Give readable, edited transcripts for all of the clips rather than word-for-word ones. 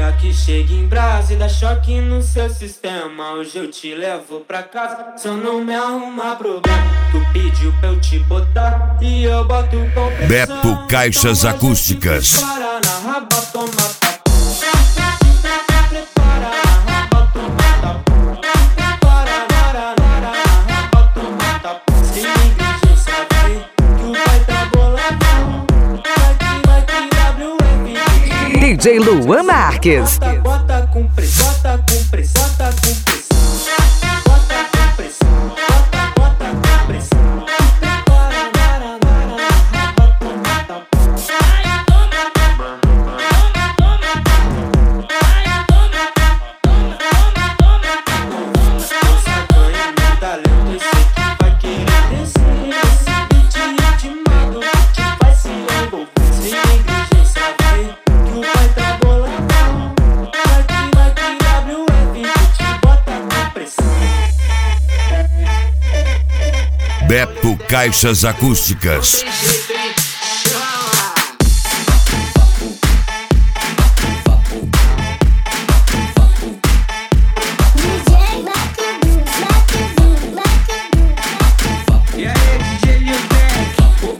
Ela que chega em brasa e dá choque no seu sistema. Hoje eu te levo pra casa, só não me arruma problema. Tu pediu pra eu te botar e eu boto com pressão. Beto Caixas Acústicas. DJ Luan Marques. Bota com pressão, bota com pressão, bota com pressão. Bota com pressão, bota com pressão. Beto Caixas Acústicas. E aí, DJ Lilbeck,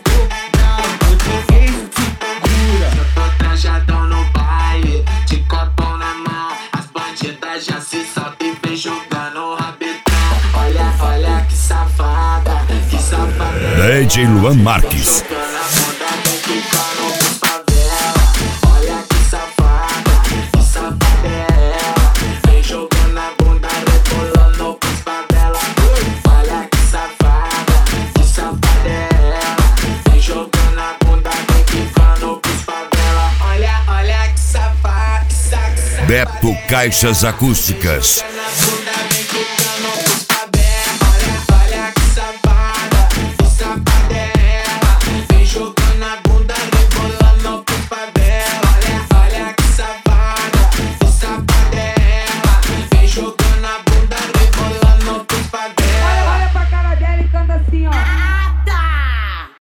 tô trajadão no baile, de copão na mão. As bandidas já se soltam e vem jogando o rabetão. Olha, olha que safada, que safada. DJ Luan Marques. Olha que safada é ela. Vem jogando a bunda, rebolando pros favela. Olha que safada é ela. Vem jogando a bunda, vem quicando pros favela. Olha, olha que safada, Beto Caixas Acústicas. na bunda.